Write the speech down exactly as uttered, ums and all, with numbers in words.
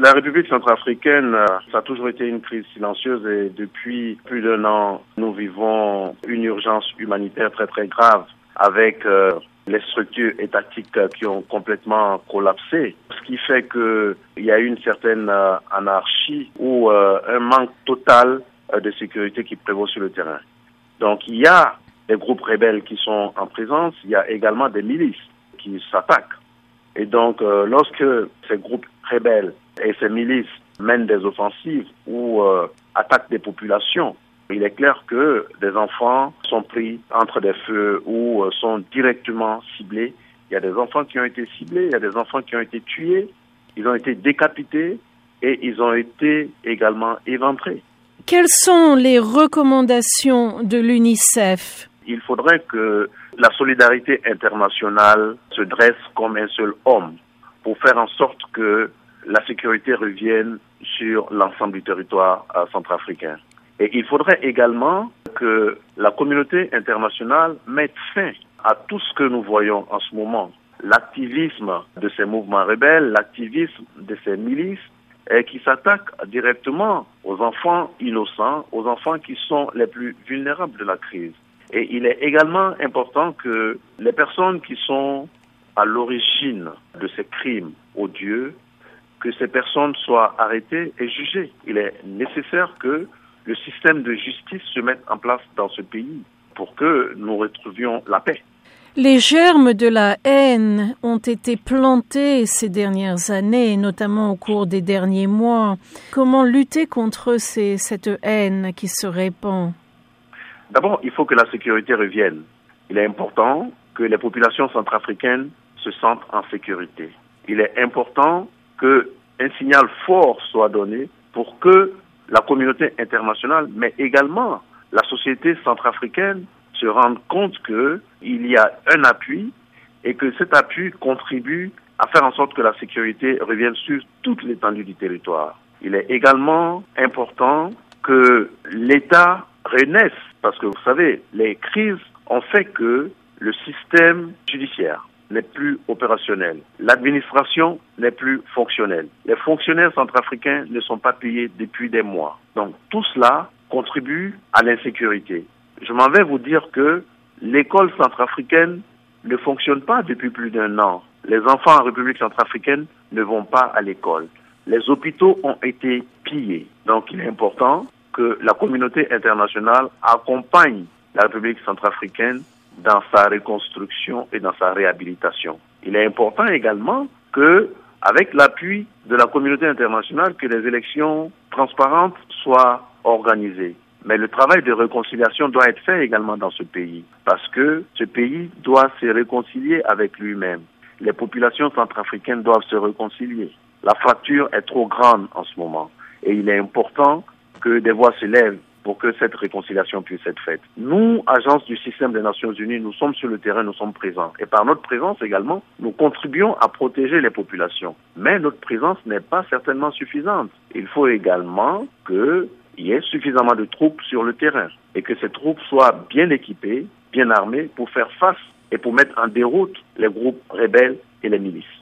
La République centrafricaine, ça a toujours été une crise silencieuse et depuis plus d'un an, nous vivons une urgence humanitaire très très grave avec euh, les structures étatiques qui ont complètement collapsé, ce qui fait qu'il y a une certaine euh, anarchie ou euh, un manque total euh, de sécurité qui prévaut sur le terrain. Donc il y a des groupes rebelles qui sont en présence, il y a également des milices qui s'attaquent. Et donc euh, lorsque ces groupes rebelles et ces milices mènent des offensives ou euh, attaquent des populations, il est clair que des enfants sont pris entre des feux ou euh, sont directement ciblés. Il y a des enfants qui ont été ciblés, il y a des enfants qui ont été tués, ils ont été décapités et ils ont été également éventrés. Quelles sont les recommandations de l'UNICEF ? Il faudrait que la solidarité internationale se dresse comme un seul homme pour faire en sorte que la sécurité revienne sur l'ensemble du territoire euh, centrafricain. Et il faudrait également que la communauté internationale mette fin à tout ce que nous voyons en ce moment. L'activisme de ces mouvements rebelles, l'activisme de ces milices et qui s'attaquent directement aux enfants innocents, aux enfants qui sont les plus vulnérables de la crise. Et il est également important que les personnes qui sont à l'origine de ces crimes odieux, que ces personnes soient arrêtées et jugées. Il est nécessaire que le système de justice se mette en place dans ce pays pour que nous retrouvions la paix. Les germes de la haine ont été plantés ces dernières années, notamment au cours des derniers mois. Comment lutter contre ces, cette haine qui se répand ? D'abord, il faut que la sécurité revienne. Il est important que les populations centrafricaines se sentent en sécurité. Il est important qu'un signal fort soit donné pour que la communauté internationale, mais également la société centrafricaine se rendent compte qu'il y a un appui et que cet appui contribue à faire en sorte que la sécurité revienne sur toute l'étendue du territoire. Il est également important que l'État renaisse parce que vous savez, les crises ont fait que le système judiciaire n'est plus opérationnel. L'administration n'est plus fonctionnelle. Les fonctionnaires centrafricains ne sont pas payés depuis des mois. Donc tout cela contribue à l'insécurité. Je m'en vais vous dire que l'école centrafricaine ne fonctionne pas depuis plus d'un an. Les enfants en République centrafricaine ne vont pas à l'école. Les hôpitaux ont été pillés. Donc il est important que la communauté internationale accompagne la République centrafricaine dans sa reconstruction et dans sa réhabilitation. Il est important également que, avec l'appui de la communauté internationale, que les élections transparentes soient organisées. Mais le travail de réconciliation doit être fait également dans ce pays, parce que ce pays doit se réconcilier avec lui-même. Les populations centrafricaines doivent se réconcilier. La fracture est trop grande en ce moment, et il est important que des voix se lèvent pour que cette réconciliation puisse être faite. Nous, agence du système des Nations Unies, nous sommes sur le terrain, nous sommes présents. Et par notre présence également, nous contribuons à protéger les populations. Mais notre présence n'est pas certainement suffisante. Il faut également qu'il y ait suffisamment de troupes sur le terrain et que ces troupes soient bien équipées, bien armées pour faire face et pour mettre en déroute les groupes rebelles et les milices.